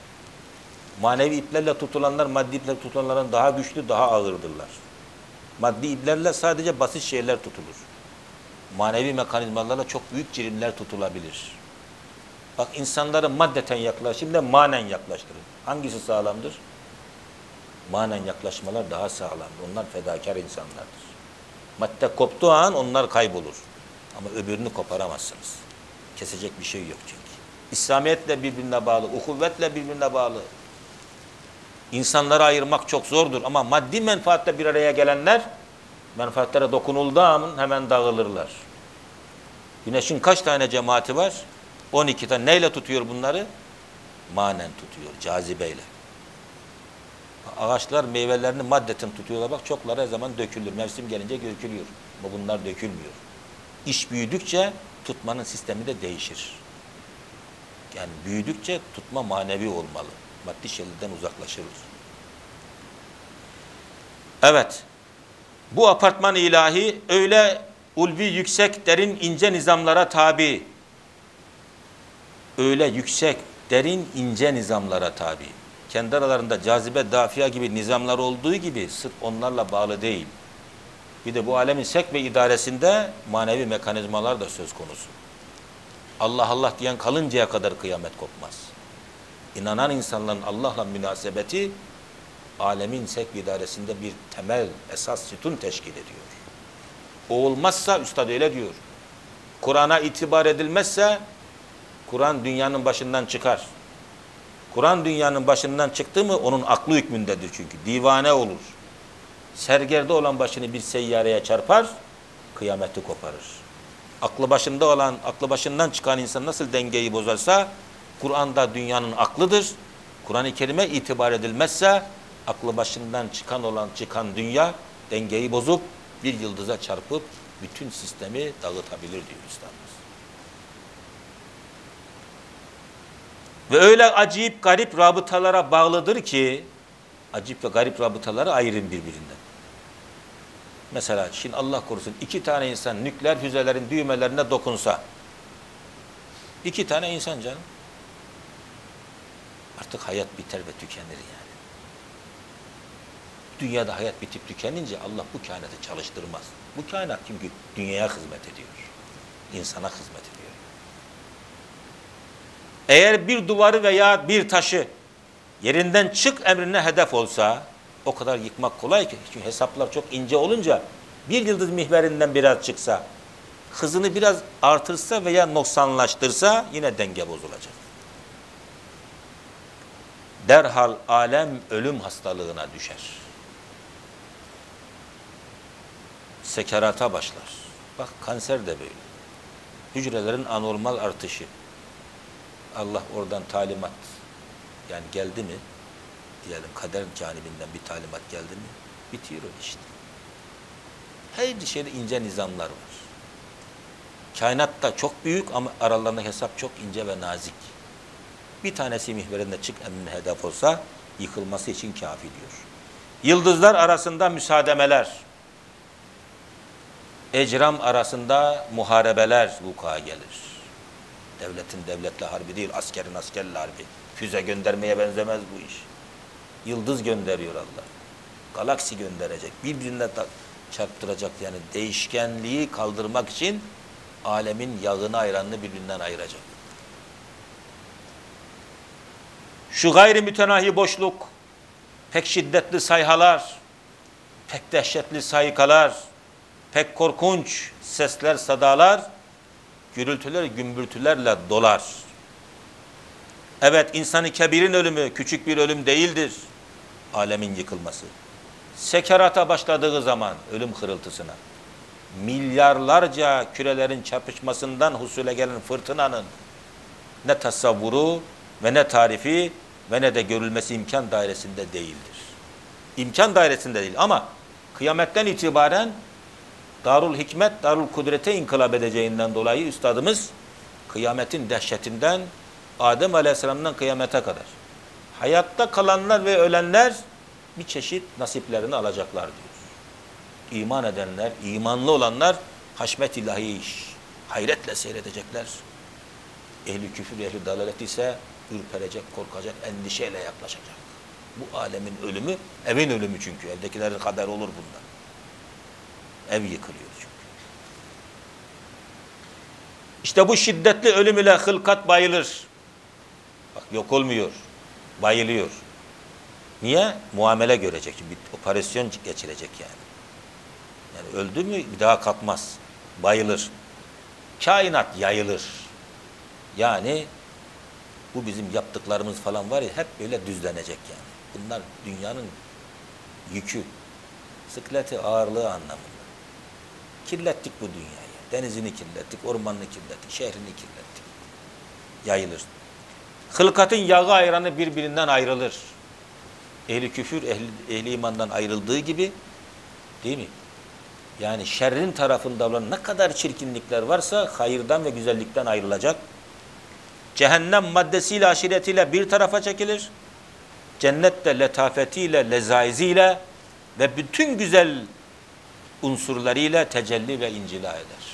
Manevi iplerle tutulanlar, maddi iplerle tutulanların daha güçlü, daha ağırdırlar. Maddi iplerle sadece basit şeyler tutulur. Manevi mekanizmalarla çok büyük cirimler tutulabilir. Bak insanları maddeten yaklaşın da manen yaklaştırın. Hangisi sağlamdır? Manen yaklaşmalar daha sağlamdır. Onlar fedakar insanlardır. Madde koptuğu an onlar kaybolur. Ama öbürünü koparamazsınız. Kesecek bir şey yok çünkü. İslamiyetle birbirine bağlı, uhuvvetle birbirine bağlı. İnsanları ayırmak çok zordur ama maddi menfaatle bir araya gelenler menfaatlere dokunulduğu an hemen dağılırlar. Güneşin kaç tane cemaati var? 12 tane. Neyle tutuyor bunları? Manen tutuyor, cazibeyle. Ağaçlar meyvelerini maddeten tutuyorlar. Bak çokları her zaman dökülür. Mevsim gelince dökülüyor. Ama bunlar dökülmüyor. İş büyüdükçe tutmanın sistemi de değişir. Yani büyüdükçe tutma manevi olmalı. Maddi şeylerden uzaklaşırız. Evet. Bu apartman ilahi öyle ulvi, yüksek, derin, ince nizamlara tabi. Öyle yüksek, derin, ince nizamlara tabi. Kendi aralarında cazibe, dafia gibi nizamlar olduğu gibi sırf onlarla bağlı değil. Bir de bu alemin sevk ve idaresinde manevi mekanizmalar da söz konusu. Allah Allah diyen kalıncaya kadar kıyamet kopmaz. İnanan insanların Allah'la münasebeti alemin sevk ve idaresinde bir temel, esas sütun teşkil ediyor. O olmazsa üstad öyle diyor. Kur'an'a itibar edilmezse Kur'an dünyanın başından çıkar. Kur'an dünyanın başından çıktı mı onun aklı hükmündedir çünkü. Divane olur. Sergerde olan başını bir seyyareye çarpar, kıyameti koparır. Aklı başında olan, aklı başından çıkan insan nasıl dengeyi bozarsa, Kur'an'da dünyanın aklıdır. Kur'an-ı Kerim'e itibar edilmezse, aklı başından çıkan dünya dengeyi bozup bir yıldıza çarpıp bütün sistemi dağıtabilir diyor üstadımız. Ve öyle acayip garip rabıtalara bağlıdır ki, acayip ve garip rabıtaları ayırın birbirinden. Mesela şimdi Allah korusun 2 tane insan nükleer füzelerin düğmelerine dokunsa, 2 tane insan canım, artık hayat biter ve tükenir yani. Dünyada hayat bitip tükenince Allah bu kainatı çalıştırmaz. Bu kainat çünkü dünyaya hizmet ediyor. İnsana hizmet ediyor. Eğer bir duvarı veya bir taşı yerinden çık emrine hedef olsa, o kadar yıkmak kolay ki. Çünkü hesaplar çok ince olunca bir yıldız mihverinden biraz çıksa, hızını biraz artırsa veya noksanlaştırsa yine denge bozulacak. Derhal alem ölüm hastalığına düşer. Sekerata başlar. Bak kanser de böyle. Hücrelerin anormal artışı. Allah oradan talimat yani geldi mi, diyelim kader canibinden bir talimat geldi mi, bitiyor o işte. Her şeyde ince nizamlar var. Kainatta çok büyük ama aralarında hesap çok ince ve nazik. Bir tanesi mihverinde çık emrine hedef olsa yıkılması için kafi diyor. Yıldızlar arasında müsaademeler, ecram arasında muharebeler vuku'a gelir. Devletin devletle harbi değil, askerin askerle harbi. Füze göndermeye benzemez bu iş. Yıldız gönderiyor Allah. Galaksi gönderecek. Birbirine çarptıracak yani değişkenliği kaldırmak için alemin yağını ayranını birbirinden ayıracak. Şu gayri mütenahi boşluk, pek şiddetli sayhalar, pek dehşetli saykalar, pek korkunç sesler, sadalar, gürültüler, gümbürtülerle dolar. Evet, insanı kebirin ölümü küçük bir ölüm değildir. Alemin yıkılması. Sekerata başladığı zaman ölüm hırıltısına, milyarlarca kürelerin çarpışmasından husule gelen fırtınanın ne tasavvuru ve ne tarifi ve ne de görülmesi imkan dairesinde değildir. İmkan dairesinde değil ama kıyametten itibaren Darul Hikmet, Darul Kudret'e inkılap edeceğinden dolayı üstadımız kıyametin dehşetinden Adem Aleyhisselam'dan kıyamete kadar hayatta kalanlar ve ölenler bir çeşit nasiplerini alacaklar diyor. İman edenler, imanlı olanlar haşmet ilahi hayretle seyredecekler. Ehli küfür, ehli dalalet ise ürperecek, korkacak, endişeyle yaklaşacak. Bu alemin ölümü, evin ölümü çünkü. Evdekilerin haber olur bundan. Ev yıkılıyor çünkü. İşte bu şiddetli ölüm ile hılkat bayılır. Bak yok olmuyor. Bayılıyor. Niye? Muamele görecek. Bir operasyon geçirecek yani. Yani öldü mü bir daha kalkmaz. Bayılır. Kainat yayılır. Yani bu bizim yaptıklarımız falan var ya hep böyle düzlenecek yani. Bunlar dünyanın yükü, sıkleti, ağırlığı anlamında. Kirlettik bu dünyayı. Denizini kirlettik, ormanını kirlettik, şehrini kirlettik. Yayılır. Hılkatın yağı ayranı birbirinden ayrılır. Ehli küfür, ehli imandan ayrıldığı gibi değil mi? Yani şerrin tarafında olan ne kadar çirkinlikler varsa hayırdan ve güzellikten ayrılacak. Cehennem maddesiyle, aşiretiyle bir tarafa çekilir. Cennet de letafetiyle, lezaiziyle ve bütün güzel unsurlarıyla tecelli ve incila eder.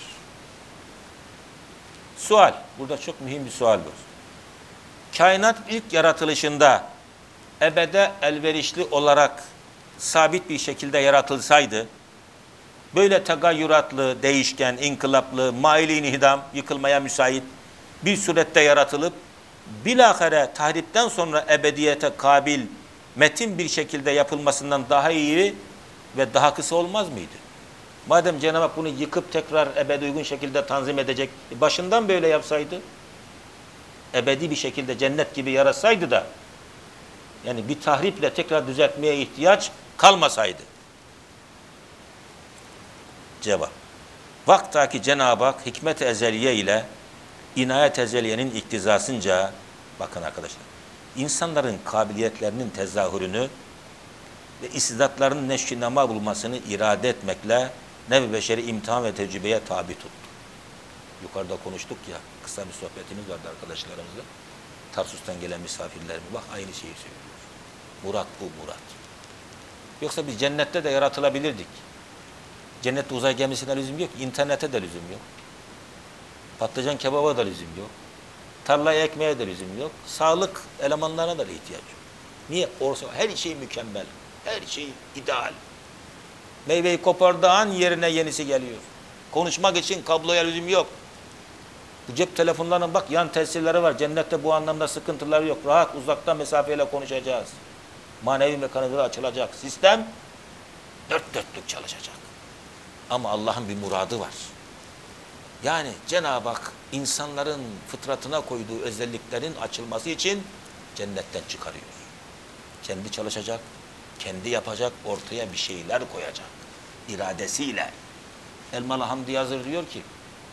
Sual. Burada çok mühim bir sual var. Kainat ilk yaratılışında ebede elverişli olarak sabit bir şekilde yaratılsaydı, böyle tegayyüratlı, değişken, inkılaplı, maili inhidam, yıkılmaya müsait bir surette yaratılıp, bilahare tahripten sonra ebediyete kabil, metin bir şekilde yapılmasından daha iyi ve daha kısa olmaz mıydı? Madem Cenab-ı Hak bunu yıkıp tekrar ebedi uygun şekilde tanzim edecek, başından böyle yapsaydı, ebedi bir şekilde cennet gibi yaratsaydı da, yani bir tahriple tekrar düzeltmeye ihtiyaç kalmasaydı. Cevap. Vaktaki Cenab-ı Hak hikmet-i ezeliye ile inayet ezeliyenin iktizasınca, bakın arkadaşlar, insanların kabiliyetlerinin tezahürünü ve istidatlarının neşvinama bulmasını irade etmekle nev-i beşeri imtihan ve tecrübeye tabi tuttu. Yukarıda konuştuk ya, kısa bir sohbetimiz vardı arkadaşlarımızla. Tarsus'tan gelen misafirlerime bak aynı şeyi söylüyor. Murat bu, murat. Yoksa biz cennette de yaratılabilirdik. Cennette uzay gemisine lüzum yok, internete de lüzum yok. Patlıcan kebaba da lüzum yok. Tarlaya ekmeğe de lüzum yok. Sağlık elemanlarına da ihtiyaç yok. Niye? Orası her şey mükemmel. Her şey ideal. Meyveyi kopardığı an yerine yenisi geliyor. Konuşmak için kabloya lüzum yok. Bu cep telefonlarının bak yan tesirleri var. Cennette bu anlamda sıkıntıları yok. Rahat uzaktan mesafeyle konuşacağız. Manevi mekanizmalar açılacak. Sistem dört dörtlük çalışacak. Ama Allah'ın bir muradı var. Yani Cenab-ı Hak insanların fıtratına koyduğu özelliklerin açılması için cennetten çıkarıyor. Kendi çalışacak, kendi yapacak, ortaya bir şeyler koyacak. İradesiyle. Elmalı Hamdi Yazır diyor ki,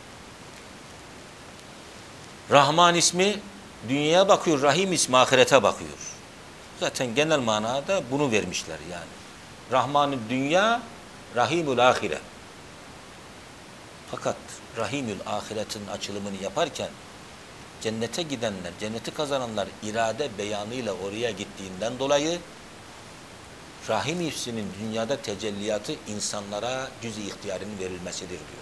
Rahman ismi dünyaya bakıyor, Rahim ismi ahirete bakıyor. Zaten genel manada bunu vermişler yani. Rahman-ı dünya, Rahimül ahire. Fakat Rahimül ahiretin açılımını yaparken cennete gidenler, cenneti kazananlar irade beyanıyla oraya gittiğinden dolayı Rahim isminin dünyada tecelliyatı insanlara cüz-i ihtiyarının verilmesidir diyor.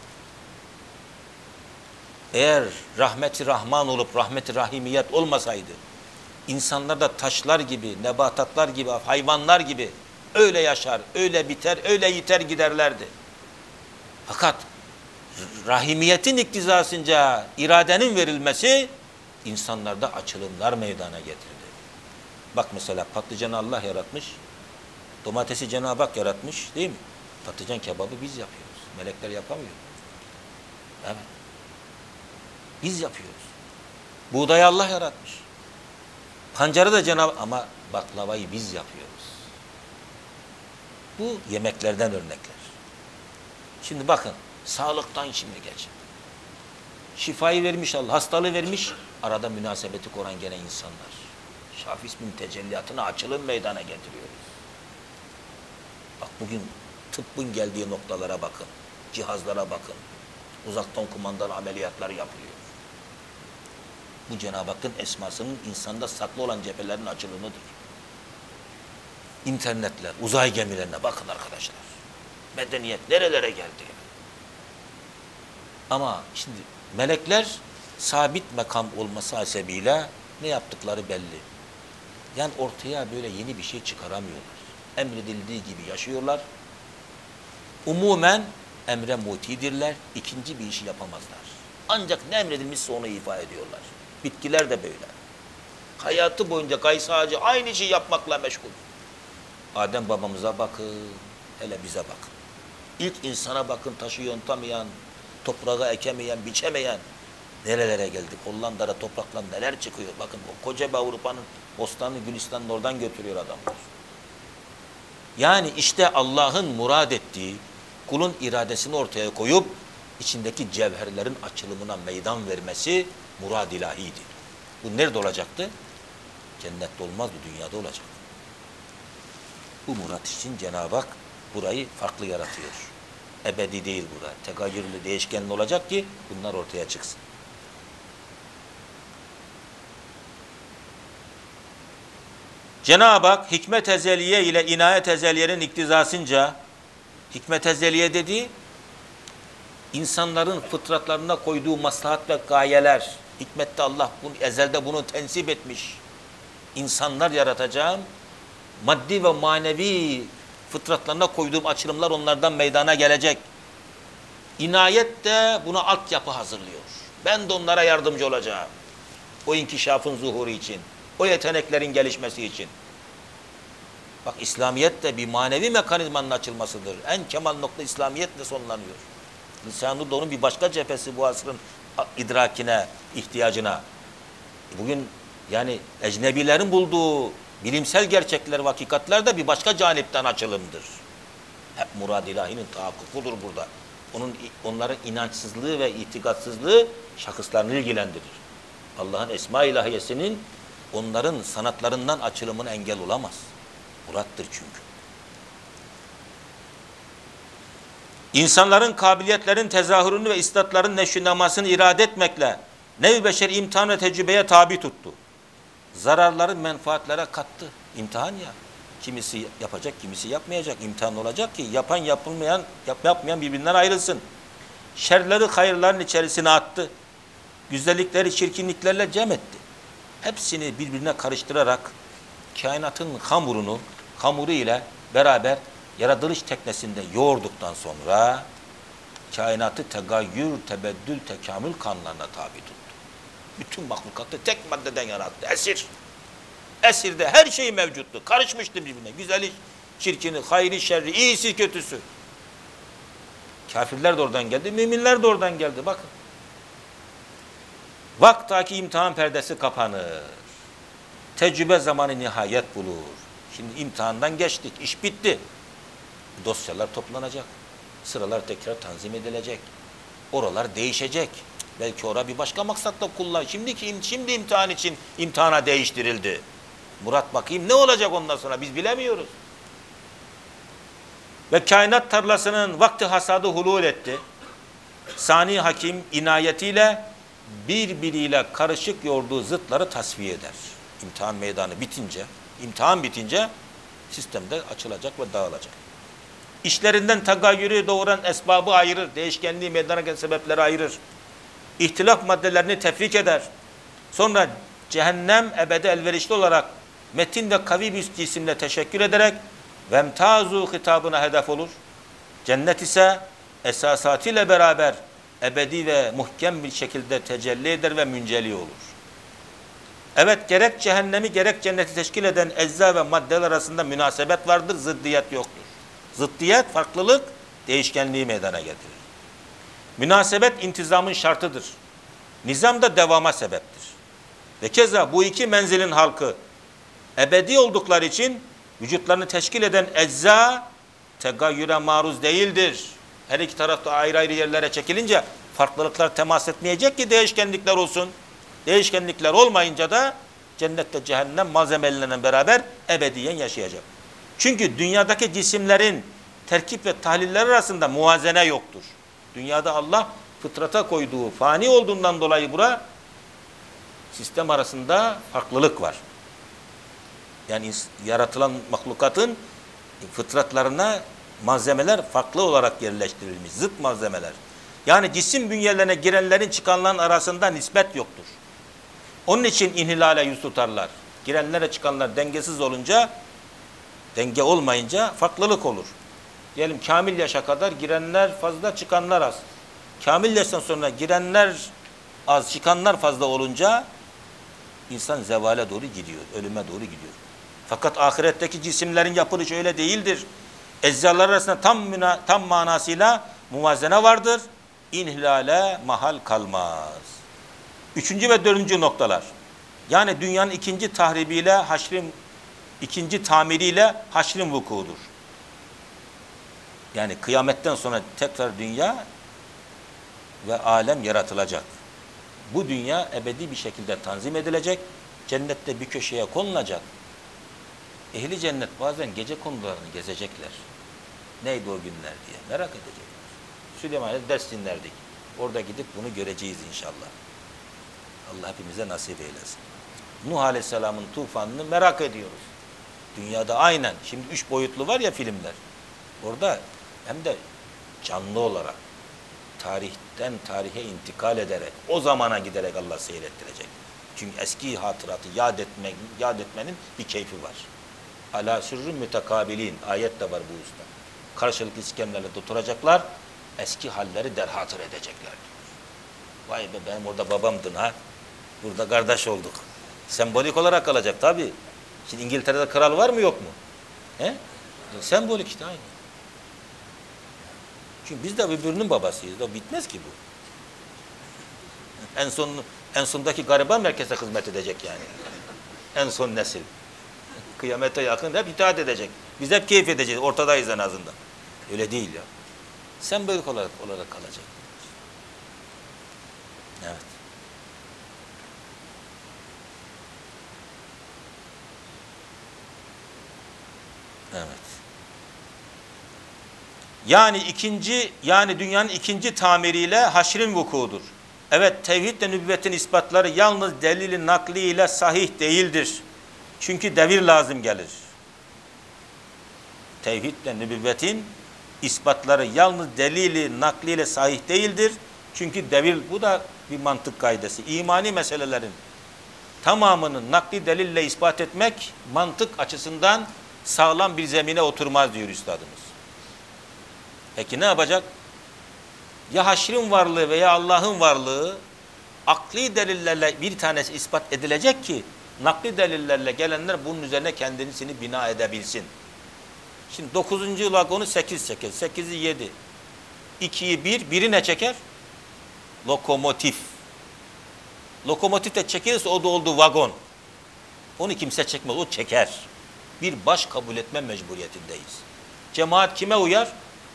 Eğer rahmeti Rahman olup rahmeti Rahimiyet olmasaydı, insanlar da taşlar gibi, nebatatlar gibi, hayvanlar gibi öyle yaşar, öyle biter, öyle yiter giderlerdi. Fakat Rahimiyetin iktizasınca iradenin verilmesi insanlarda açılımlar meydana getirdi. Bak mesela patlıcanı Allah yaratmış, domatesi Cenab-ı Hak yaratmış değil mi? Patlıcan kebabı biz yapıyoruz. Melekler yapamıyor. Evet. Biz yapıyoruz. Buğdayı Allah yaratmış. Pancarı da Cenab-ı Hak, ama baklavayı biz yapıyoruz. Bu yemeklerden örnekler. Şimdi bakın, sağlıktan şimdi geçin. Şifayı vermiş Allah, hastalığı vermiş, arada münasebeti kuran gene insanlar. Şafi ismin tecelliyatına açılım meydana getiriyoruz. Bak bugün tıbbın geldiği noktalara bakın, cihazlara bakın. Uzaktan kumandalı ameliyatlar yapılıyor. Bu Cenab-ı Hakk'ın esmasının insanda saklı olan cephelerin açılımıdır. İnternetler, uzay gemilerine bakın arkadaşlar. Medeniyet nerelere geldi? Ama şimdi melekler sabit makam olması hasebiyle ne yaptıkları belli. Yani ortaya böyle yeni bir şey çıkaramıyorlar. Emredildiği gibi yaşıyorlar. Umumen emre mutidirler. İkinci bir işi yapamazlar. Ancak ne emredilmişse onu ifa ediyorlar. Bitkiler de böyle. Hayatı boyunca kayısı ağacı aynı şeyi yapmakla meşgul. Adem babamıza bakın, hele bize bakın. İlk insana bakın, taşı yontamayan, toprağa ekemeyen, biçemeyen nerelere geldik? Hollanda'da toprakla neler çıkıyor? Bakın o koca Avrupa'nın bostanını, Gülistan'ın oradan götürüyor adamlar. Yani işte Allah'ın murad ettiği kulun iradesini ortaya koyup içindeki cevherlerin açılımına meydan vermesi murad ilahiydi. Bu nerede olacaktı? Cennette olmazdı, dünyada olacak. Bu murat için Cenab-ı Hak burayı farklı yaratıyor. Ebedi değil burada. Tegayürlü, değişkenli olacak ki bunlar ortaya çıksın. Cenab-ı Hak hikmet ezeliye ile inayet ezeliyenin iktizasınca, hikmet ezeliye dediği insanların fıtratlarına koyduğu maslahat ve gayeler, hikmette Allah bunu, ezelde bunu tensip etmiş. İnsanlar yaratacağım, maddi ve manevi fıtratlarına koyduğum açılımlar onlardan meydana gelecek. İnayet de buna altyapı hazırlıyor. Ben de onlara yardımcı olacağım. O inkişafın zuhuru için, o yeteneklerin gelişmesi için. Bak İslamiyet de bir manevi mekanizmanın açılmasıdır. En kemal nokta İslamiyetle sonlanıyor. İnsanlığı da onun bir başka cephesi bu asrın idrakine, ihtiyacına. Bugün yani ecnebilerin bulduğu bilimsel gerçekler ve hakikatler de bir başka canipten açılımdır. Hep murad ilahinin tahakkukudur burada. Onların inançsızlığı ve itikatsızlığı şahıslarını ilgilendirir. Allah'ın esma ilahiyesinin onların sanatlarından açılımına engel olamaz. Murattır çünkü. İnsanların kabiliyetlerin tezahürünü ve istatların neşünamasını irade etmekle nev-i beşer imtihan ve tecrübeye tabi tuttu. Zararları menfaatlere kattı. İmtihan ya. Kimisi yapacak, kimisi yapmayacak. İmtihan olacak ki yapan yapmayan birbirinden ayrılsın. Şerleri hayırların içerisine attı. Güzellikleri çirkinliklerle cem etti. Hepsini birbirine karıştırarak kainatın hamuru ile beraber yaratılış teknesinde yoğurduktan sonra kainatı tegayyür, tebeddül, tekamül kanunlarına tabi tuttu. Bütün mahlukatı tek maddeden yarattı. Esir. Esirde her şey mevcuttu. Karışmıştı birbirine. Güzeli, çirkini, hayri, şerri, iyisi, kötüsü. Kafirler de oradan geldi, müminler de oradan geldi. Bakın. Vaktaki imtihan perdesi kapanır. Tecrübe zamanı nihayet bulur. Şimdi imtihandan geçtik. İş bitti. Dosyalar toplanacak. Sıralar tekrar tanzim edilecek. Oralar değişecek. Belki orada bir başka maksatla kullan. Şimdi imtihan için imtihana değiştirildi. Murat bakayım ne olacak ondan sonra biz bilemiyoruz. Ve kainat tarlasının vakti hasadı hulul etti. Sani Hakim inayetiyle birbiriyle karışık yoğurduğu zıtları tasfiye eder. İmtihan meydanı bitince, imtihan bitince sistemde açılacak ve dağılacak. İşlerinden tagayyürü doğuran esbabı ayırır. Değişkenliği meydana gelen sebepleri ayırır. İhtilaf maddelerini tefrik eder. Sonra cehennem ebede elverişli olarak metin ve kavi bir cisimle teşekkür ederek vemtazu hitabına hedef olur. Cennet ise esasatıyla beraber ebedi ve muhkem bir şekilde tecelli eder ve münceli olur. Evet, gerek cehennemi gerek cenneti teşkil eden ecza ve maddeler arasında münasebet vardır, zıddiyet yoktur. Zıddiyet, farklılık, değişkenliği meydana getirir. Münasebet intizamın şartıdır. Nizam da devama sebeptir. Ve keza bu iki menzilin halkı ebedi oldukları için vücutlarını teşkil eden ecza tegayyüre maruz değildir. Her iki tarafta ayrı ayrı yerlere çekilince farklılıklar temas etmeyecek ki değişkenlikler olsun. Değişkenlikler olmayınca da cennette cehennem malzemeleriyle beraber ebediyen yaşayacak. Çünkü dünyadaki cisimlerin terkip ve tahliller arasında muvazene yoktur. Dünyada Allah fıtrata koyduğu fani olduğundan dolayı sistem arasında farklılık var. Yani yaratılan mahlukatın fıtratlarına malzemeler farklı olarak yerleştirilmiş. Zıt malzemeler. Yani cisim bünyelerine girenlerin çıkanların arasında nispet yoktur. Onun için inhilale yüz tutarlar. Girenlere çıkanlar dengesiz olunca, denge olmayınca farklılık olur. Diyelim kamil yaşa kadar girenler fazla, çıkanlar az. Kamil yaştan sonra girenler az, çıkanlar fazla olunca insan zevale doğru gidiyor, ölüme doğru gidiyor. Fakat ahiretteki cisimlerin yapılışı öyle değildir. Eczalar arasında tam manasıyla muvazene vardır. İnhilale mahal kalmaz. Üçüncü ve dördüncü noktalar. Yani dünyanın ikinci tahribiyle ikinci tamiriyle haşrin vukuudur. Yani kıyametten sonra tekrar dünya ve alem yaratılacak. Bu dünya ebedi bir şekilde tanzim edilecek. Cennette bir köşeye konulacak. Ehli cennet bazen gece konularını gezecekler. Neydi o günler diye merak edecekler. Süleyman'a ders dinlerdik. Orada gidip bunu göreceğiz inşallah. Allah hepimize nasip eylesin. Nuh Aleyhisselam'ın tufanını merak ediyoruz. Dünyada aynen. Şimdi 3 boyutlu var ya filmler. Orada hem de canlı olarak tarihten tarihe intikal ederek o zamana giderek Allah seyrettirecek. Çünkü eski hatıratı yad etmenin bir keyfi var. Ala sürrün mütekabilin ayet de var bu usta. Karşılıklı iskemlerle oturacaklar, eski halleri derhatır edecekler. Vay be benim orada babamdın ha. Burada kardeş olduk. Sembolik olarak kalacak tabii. Şimdi İngiltere'de kral var mı yok mu? He? Sembolik işte aynı. Çünkü biz de birbirinin babasıyız. O bitmez ki bu. En sondaki gariban merkeze hizmet edecek yani. En son nesil. Kıyamete yakın hep itaat edecek. Biz hep keyif edeceğiz. Ortadayız en azından. Öyle değil ya. Sembolik olarak kalacak. Evet. Evet. Yani dünyanın ikinci tamiriyle haşrin vukuudur. Evet, tevhid ve nübüvvetin ispatları yalnız delili nakli ile sahih değildir. Çünkü devir lazım gelir. Tevhid ve nübüvvetin ispatları yalnız delili nakli ile sahih değildir. Çünkü devir, bu da bir mantık kaidesi. İmani meselelerin tamamını nakli delille ispat etmek mantık açısından sağlam bir zemine oturmaz diyor üstadımız. Peki ne yapacak? Ya haşrin varlığı veya Allah'ın varlığı akli delillerle bir tanesi ispat edilecek ki nakli delillerle gelenler bunun üzerine kendisini bina edebilsin. Şimdi 9. vagonu 8 çeker. 8'i 7. 2'yi 1. Biri ne çeker? Lokomotif. Lokomotif de çekilirse o da oldu vagon. Onu kimse çekmez. O çeker. Bir baş kabul etme mecburiyetindeyiz. Cemaat kime uyar?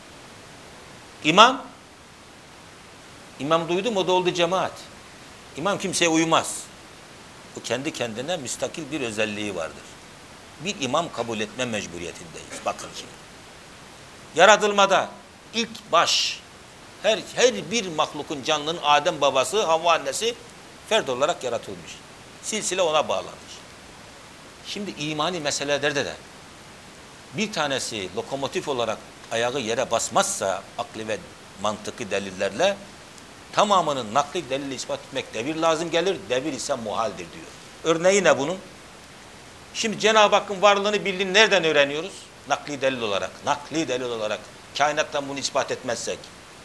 İmam. İmam duydu mu o da oldu cemaat. İmam kimseye uymaz. Bu kendi kendine müstakil bir özelliği vardır. Bir imam kabul etme mecburiyetindeyiz. Bakın şimdi. Yaratılmada ilk baş her bir mahlukun, canlının Adem babası, Havva annesi ferd olarak yaratılmış. Silsile ona bağlanmış. Şimdi imani meselelerde de bir tanesi lokomotif olarak ayağı yere basmazsa akli ve mantıki delillerle tamamının nakli delille ispat etmek devir lazım gelir. Devir ise muhaldir diyor. Örneği ne bunun? Şimdi Cenab-ı Hakk'ın varlığını birliğini nereden öğreniyoruz? Nakli delil olarak. Nakli delil olarak. Kainattan bunu ispat etmezsek.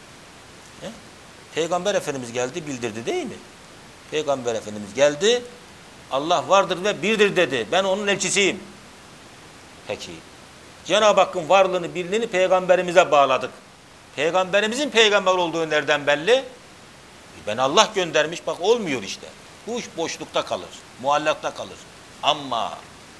Peygamber Efendimiz geldi bildirdi değil mi? Peygamber Efendimiz geldi. Allah vardır ve birdir dedi. Ben onun elçisiyim. Peki. Cenab-ı Hakk'ın varlığını birliğini peygamberimize bağladık. Peygamberimizin peygamber olduğu nereden belli? Ben Allah göndermiş. Bak olmuyor işte. Bu iş boşlukta kalır. Muallakta kalır. Ama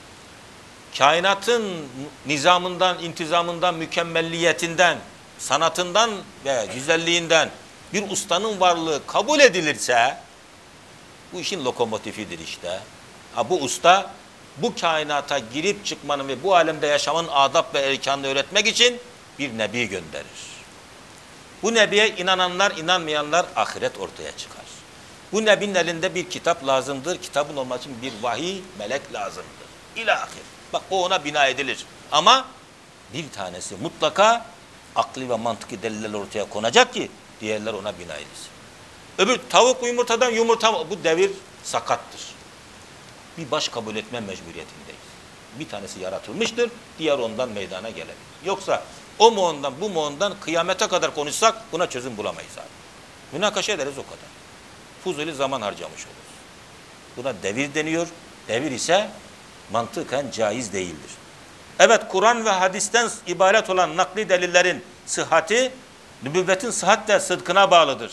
kainatın nizamından, intizamından, mükemmelliyetinden, sanatından ve güzelliğinden bir ustanın varlığı kabul edilirse bu işin lokomotifidir işte. Ha, bu usta bu kainata girip çıkmanın ve bu alemde yaşamanın adab ve erkanını öğretmek için bir nebi gönderir. Bu nebiye inananlar, inanmayanlar ahiret ortaya çıkar. Bu nebinin elinde bir kitap lazımdır. Kitabın olması için bir vahiy, melek lazımdır. İlahir. Bak o ona bina edilir. Ama bir tanesi mutlaka akli ve mantıki deliller ortaya konacak ki diğerler ona bina edilsin. Öbür tavuk yumurtadan yumurta, bu devir sakattır. Bir baş kabul etme mecburiyetindeyiz. Bir tanesi yaratılmıştır, diğer ondan meydana gelebilir. Yoksa o mu ondan, bu mu ondan kıyamete kadar konuşsak buna çözüm bulamayız abi. Münakaşa ederiz o kadar. Fuzuli zaman harcamış oluruz. Buna devir deniyor. Devir ise mantıken caiz değildir. Evet, Kur'an ve hadisten ibaret olan nakli delillerin sıhhati, nübüvvetin sıhhat ve sıdkına bağlıdır.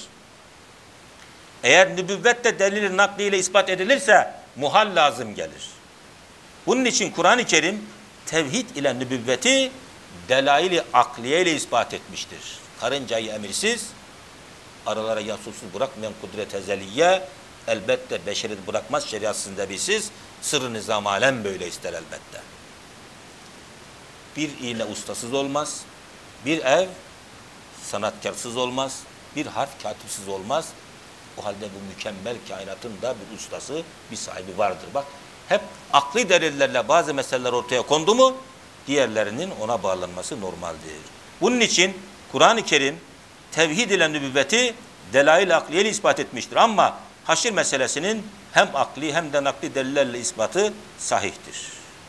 Eğer nübüvvet de delil nakliyle ispat edilirse muhal lazım gelir. Bunun için Kur'an-ı Kerim tevhid ile nübüvveti delail-i akliye ile ispat etmiştir. Karıncayı emirsiz, aralara yansıtsız bırakmayan kudret ezeliye, elbette beşeri bırakmaz şeriatsız nebisiz, sırrı nizam alem böyle ister elbette. Bir iğne ustasız olmaz, bir ev sanatkarsız olmaz, bir harf katipsiz olmaz. O halde bu mükemmel kainatın da bir ustası, bir sahibi vardır. Bak, hep akli delillerle bazı meseleler ortaya kondu mu, diğerlerinin ona bağlanması normaldir. Bunun için Kur'an-ı Kerim tevhid ile nübüvveti delail-i akliyeyle ispat etmiştir. Ama haşir meselesinin hem akli hem de nakli delillerle ispatı sahihtir.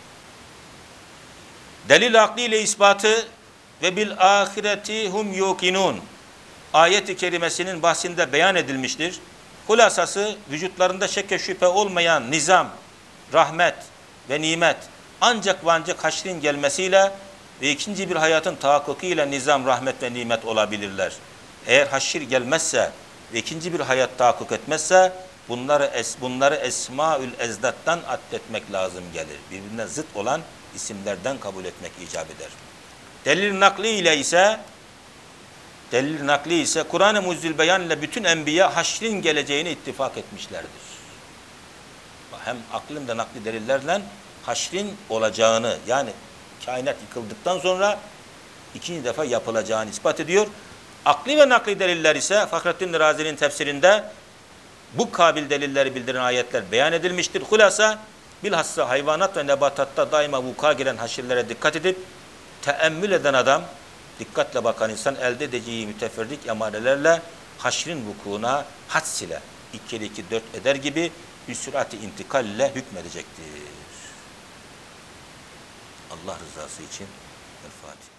Delil akli ile ispatı ve bil ahireti hum yukinun ayet-i kerimesinin bahsinde beyan edilmiştir. Hulasası vücutlarında şek ve şüphe olmayan nizam, rahmet ve nimet ancak ve ancak haşrin gelmesiyle ve ikinci bir hayatın tahakkukiyle nizam, rahmet ve nimet olabilirler. Eğer haşir gelmezse ve ikinci bir hayat tahakkuk etmezse bunları Esmaül Ezdat'tan addetmek lazım gelir. Birbirine zıt olan isimlerden kabul etmek icap eder. Delil nakli ile ise Delil nakli ise Kur'an-ı Mucizül Beyan ile bütün enbiya haşrin geleceğine ittifak etmişlerdir. Hem aklın da nakli delillerle haşrin olacağını, yani kainat yıkıldıktan sonra ikinci defa yapılacağını ispat ediyor. Akli ve nakli deliller ise Fahrettin Razi'nin tefsirinde bu kabil delilleri bildiren ayetler beyan edilmiştir. Hulasa bilhassa hayvanat ve nebatatta daima vuku'a gelen haşirlere dikkat edip teemmül eden adam, dikkatle bakan insan elde edeceği müteferrik emarelerle haşrin vukuuna hads ile 2 2 4 eder gibi bir sürati intikal ile hükmedecektir. Allah rızası için El Fatiha.